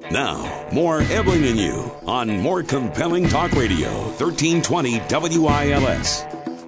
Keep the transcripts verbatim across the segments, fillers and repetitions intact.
Now, more Ebling and You on more compelling talk radio, thirteen twenty W I L S.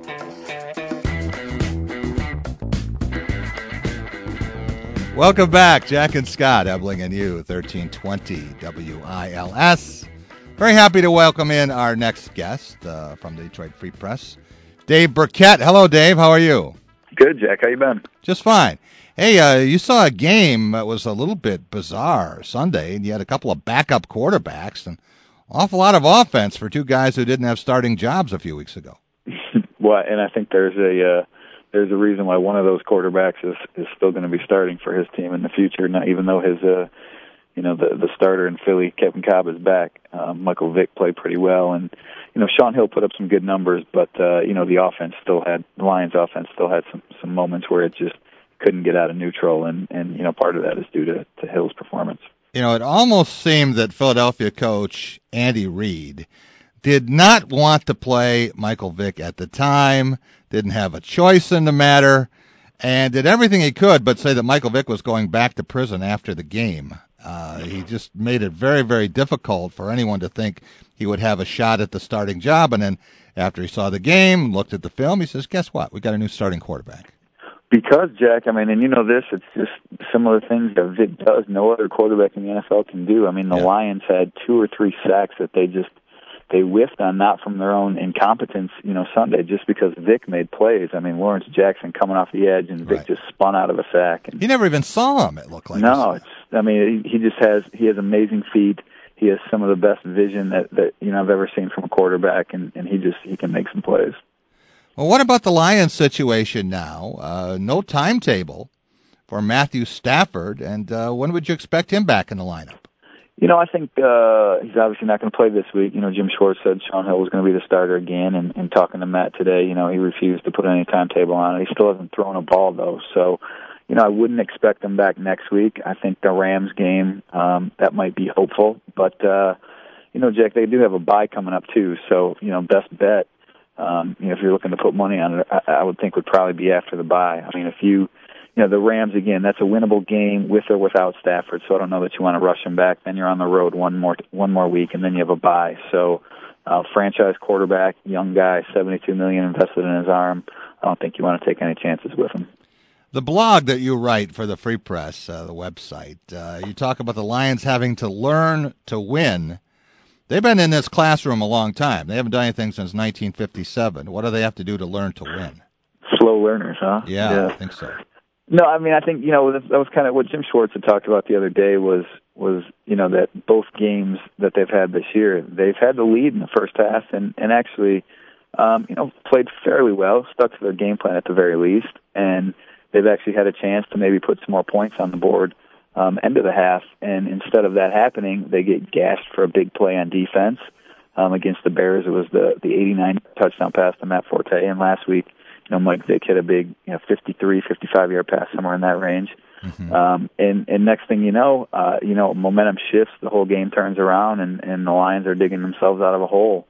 Welcome back, Jack and Scott, Ebling and You, thirteen twenty W I L S. Very happy to welcome in our next guest uh, from the Detroit Free Press, Dave Birkett. Hello, Dave. How are you? Good, Jack. How you been? Just fine. Hey, uh, you saw a game that was a little bit bizarre Sunday, and you had a couple of backup quarterbacks and an awful lot of offense for two guys who didn't have starting jobs a few weeks ago. Well, and I think there's a uh, there's a reason why one of those quarterbacks is, is still going to be starting for his team in the future. Now, even though his uh, you know the the starter in Philly, Kevin Cobb, is back, uh, Michael Vick played pretty well, and you know Shaun Hill put up some good numbers, but uh, you know the offense still had the Lions' offense still had some some moments where it just couldn't get out of neutral, and, and you know part of that is due to, to Hill's performance. You know, it almost seemed that Philadelphia coach Andy Reid did not want to play Michael Vick at the time, didn't have a choice in the matter, and did everything he could but say that Michael Vick was going back to prison after the game. Uh, he just made it very, very difficult for anyone to think he would have a shot at the starting job, and then after he saw the game, looked at the film, he says, guess what? We got a new starting quarterback. Because, Jack, I mean, and you know this, it's just similar things that Vic does. No other quarterback in the N F L can do. I mean, the yeah. Lions had two or three sacks that they just, they whiffed on, not from their own incompetence, you know, Sunday, just because Vic made plays. I mean, Lawrence Jackson coming off the edge, and Vic right. just spun out of a sack. And, he never even saw him, it looked like. No, it's, I mean, he just has, he has amazing feet. He has some of the best vision that, that you know, I've ever seen from a quarterback, and, and he just, he can make some plays. Well, what about the Lions situation now? Uh, no timetable for Matthew Stafford, and uh, when would you expect him back in the lineup? You know, I think uh, he's obviously not going to play this week. You know, Jim Schwartz said Shaun Hill was going to be the starter again, and, and talking to Matt today, you know, he refused to put any timetable on it. He still hasn't thrown a ball, though, so, you know, I wouldn't expect him back next week. I think the Rams game, um, that might be hopeful, but, uh, you know, Jack, they do have a bye coming up, too, so, you know, best bet. Um, you know, if you're looking to put money on it, I, I would think would probably be after the bye. I mean, if you, you know, the Rams, again, that's a winnable game with or without Stafford, so I don't know that you want to rush him back. Then you're on the road one more one more week, and then you have a bye. So, uh, franchise quarterback, young guy, seventy-two million dollars invested in his arm. I don't think you want to take any chances with him. The blog that you write for the Free Press, uh, the website, uh, you talk about the Lions having to learn to win. They've been in this classroom a long time. They haven't done anything since nineteen fifty-seven. What do they have to do to learn to win? Slow learners, huh? Yeah, yeah. I think so. No, I mean, I think, you know, that was kind of what Jim Schwartz had talked about the other day was, was you know, that both games that they've had this year, they've had the lead in the first half and, and actually, um, you know, played fairly well, stuck to their game plan at the very least, and they've actually had a chance to maybe put some more points on the board Um, end of the half, and instead of that happening, they get gashed for a big play on defense um, against the Bears. It was the the eighty-nine touchdown pass to Matt Forte, and last week, you know, Mike Vick hit a big, you know, fifty-three, fifty-five yard pass somewhere in that range. Mm-hmm. Um, and and next thing you know, uh, you know, momentum shifts, the whole game turns around, and and the Lions are digging themselves out of a hole.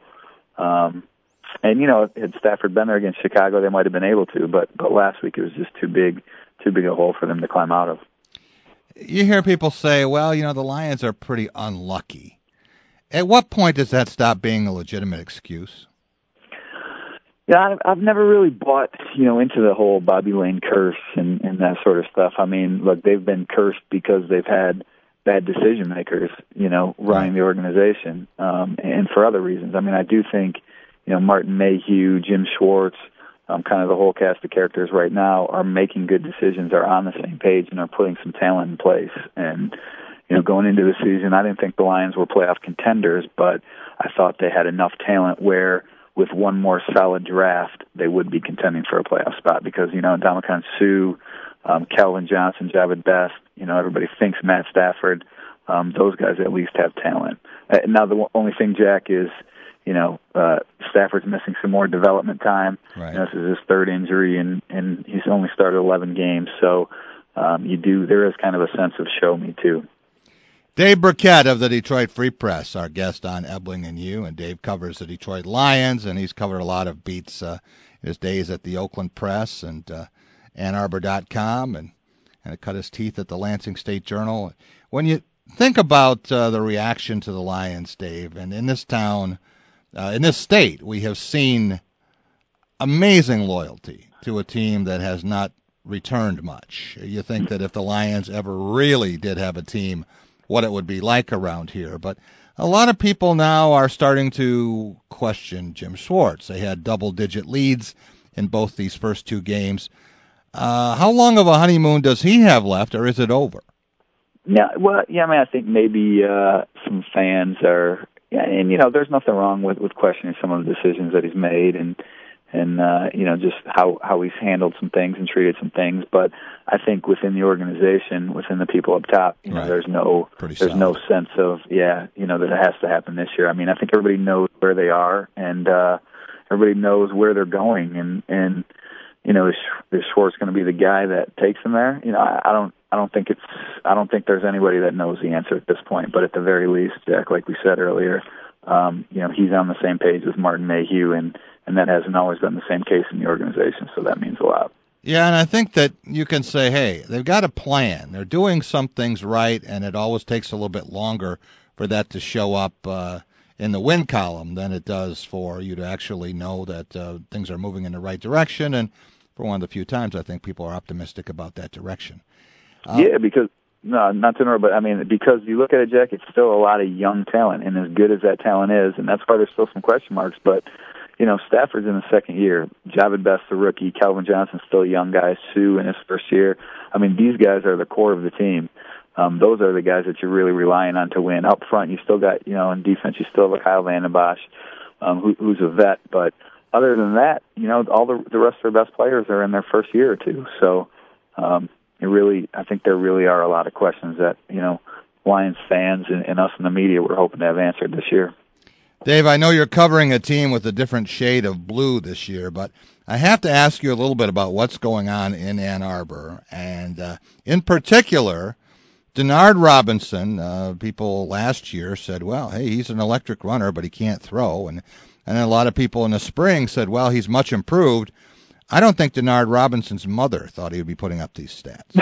Um, and you know, had Stafford been there against Chicago, they might have been able to, but but last week it was just too big, too big a hole for them to climb out of. You hear people say, well, you know, the Lions are pretty unlucky. At what point does that stop being a legitimate excuse? Yeah, I've never really bought, you know, into the whole Bobby Lane curse and, and that sort of stuff. I mean, look, they've been cursed because they've had bad decision makers, you know, running the organization, um, and for other reasons. I mean, I do think, you know, Martin Mayhew, Jim Schwartz, Um, kind of the whole cast of characters right now are making good decisions, are on the same page, and are putting some talent in place. And, you know, going into the season, I didn't think the Lions were playoff contenders, but I thought they had enough talent where with one more solid draft, they would be contending for a playoff spot because, you know, Ndamukong Suh, um, Calvin Johnson, Javid Best, you know, everybody thinks Matt Stafford. Um, those guys at least have talent. Uh, now, the only thing, Jack, is, you know, uh, Stafford's missing some more development time. Right. You know, this is his third injury, and, and he's only started eleven games. So um, you do there is kind of a sense of show me, too. Dave Birkett of the Detroit Free Press, our guest on Ebling and You. And Dave covers the Detroit Lions, and he's covered a lot of beats uh, in his days at the Oakland Press and uh, Ann Arbor dot com, and, and cut his teeth at the Lansing State Journal. When you think about uh, the reaction to the Lions, Dave, and in this town, uh, in this state, we have seen amazing loyalty to a team that has not returned much. You think that if the Lions ever really did have a team, what it would be like around here. But a lot of people now are starting to question Jim Schwartz. They had double-digit leads in both these first two games. Uh, how long of a honeymoon does he have left, or is it over? Yeah, well, yeah, I mean, I think maybe uh, some fans are, yeah, and, you know, there's nothing wrong with, with questioning some of the decisions that he's made and, and uh, you know, just how, how he's handled some things and treated some things. But I think within the organization, within the people up top, you know, right. there's no Pretty there's solid. no sense of, yeah, you know, that it has to happen this year. I mean, I think everybody knows where they are, and uh, everybody knows where they're going, and, and you know, is, is Schwartz going to be the guy that takes them there? You know, I, I don't I don't think it's I don't think there's anybody that knows the answer at this point. But at the very least, Jack, like we said earlier, um, you know, he's on the same page with Martin Mayhew, and, and that hasn't always been the same case in the organization, so that means a lot. Yeah, and I think that you can say, hey, they've got a plan. They're doing some things right, and it always takes a little bit longer for that to show up uh, in the win column than it does for you to actually know that uh, things are moving in the right direction. And for one of the few times, I think people are optimistic about that direction. Uh, yeah, because, no, not to interrupt, but I mean, because you look at it, Jack, it's still a lot of young talent, and as good as that talent is, and that's why there's still some question marks, but you know, Stafford's in the second year. Javid Best, the rookie. Calvin Johnson's still a young guy. Sue in his first year. I mean, these guys are the core of the team. Um, those are the guys that you're really relying on to win. Up front, you still got, you know, in defense, you still have Kyle Vanden Bosch, um, who, who's a vet. But other than that, you know, all the the rest of their best players are in their first year or two. So um, it really, I think there really are a lot of questions that, you know, Lions fans and, and us in the media were hoping to have answered this year. Dave, I know you're covering a team with a different shade of blue this year, but I have to ask you a little bit about what's going on in Ann Arbor. And uh, in particular, Denard Robinson, uh, people last year said, well, hey, he's an electric runner, but he can't throw. And, and then a lot of people in the spring said, well, he's much improved. I don't think Denard Robinson's mother thought he would be putting up these stats.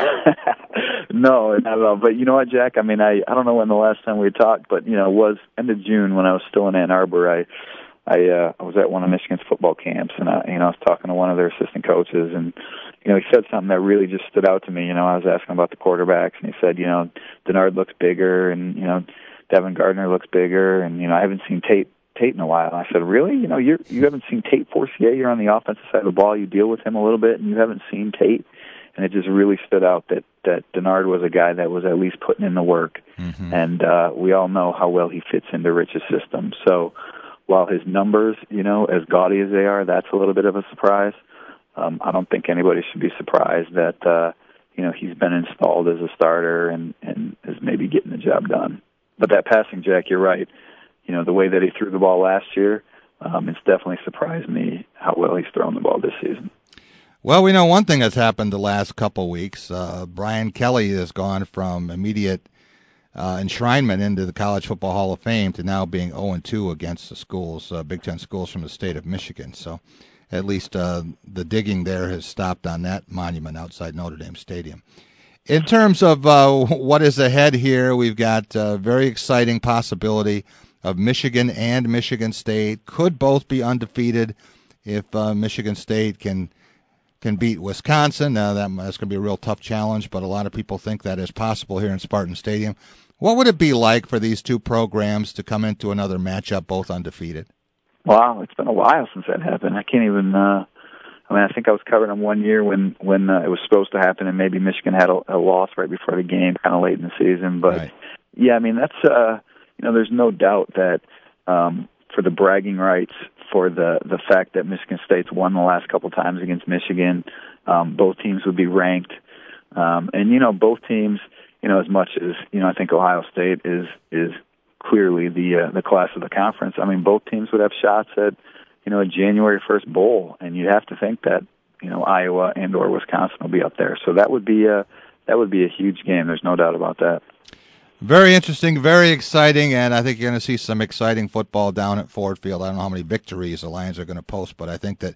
No, not at all. But you know what, Jack? I mean, I, I don't know when the last time we talked, but, you know, it was end of June when I was still in Ann Arbor. I I, uh, I was at one of Michigan's football camps, and I, you know, I was talking to one of their assistant coaches, and, you know, he said something that really just stood out to me. You know, I was asking about the quarterbacks, and he said, you know, Denard looks bigger, and, you know, Devin Gardner looks bigger, and, you know, I haven't seen Tate Tate in a while. And I said, really? You know, you're, you haven't seen Tate Forcier? You're on the offensive side of the ball. You deal with him a little bit, and you haven't seen Tate? And it just really stood out that, that Denard was a guy that was at least putting in the work. Mm-hmm. And uh, we all know how well he fits into Rich's system. So while his numbers, you know, as gaudy as they are, that's a little bit of a surprise. Um, I don't think anybody should be surprised that, uh, you know, he's been installed as a starter and, and is maybe getting the job done. But that passing, Jack, you're right. You know, the way that he threw the ball last year, um, it's definitely surprised me how well he's thrown the ball this season. Well, we know one thing that's happened the last couple weeks. Uh, Brian Kelly has gone from immediate uh, enshrinement into the College Football Hall of Fame to now being oh and two against the schools, uh, Big Ten schools from the state of Michigan. So at least uh, the digging there has stopped on that monument outside Notre Dame Stadium. In terms of uh, what is ahead here, we've got a very exciting possibility of Michigan and Michigan State. Could both be undefeated if uh, Michigan State can can beat Wisconsin. Uh, that, that's going to be a real tough challenge, but a lot of people think that is possible here in Spartan Stadium. What would it be like for these two programs to come into another matchup both undefeated? Wow, it's been a while since that happened. I can't even, uh, I mean, I think I was covering them one year when, when uh, it was supposed to happen, and maybe Michigan had a, a loss right before the game, kind of late in the season. But, right. yeah, I mean, that's, uh, you know, there's no doubt that um, for the bragging rights, for the, the fact that Michigan State's won the last couple times against Michigan, um, both teams would be ranked. Um, and, you know, both teams, you know, as much as, you know, I think Ohio State is is clearly the uh, the class of the conference, I mean, both teams would have shots at, you know, a January first bowl. And you'd have to think that, you know, Iowa and or Wisconsin will be up there. So that would be a, that would be a huge game. There's no doubt about that. Very interesting, very exciting, and I think you're going to see some exciting football down at Ford Field. I don't know how many victories the Lions are going to post, but I think that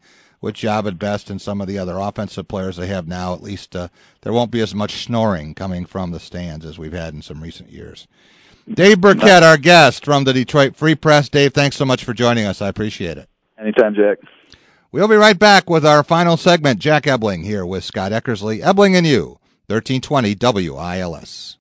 with Javid Best and some of the other offensive players they have now, at least uh, there won't be as much snoring coming from the stands as we've had in some recent years. Dave Birkett, our guest from the Detroit Free Press. Dave, thanks so much for joining us. I appreciate it. Anytime, Jack. We'll be right back with our final segment. Jack Ebling here with Scott Eckersley. Ebling and you, thirteen twenty W I L S.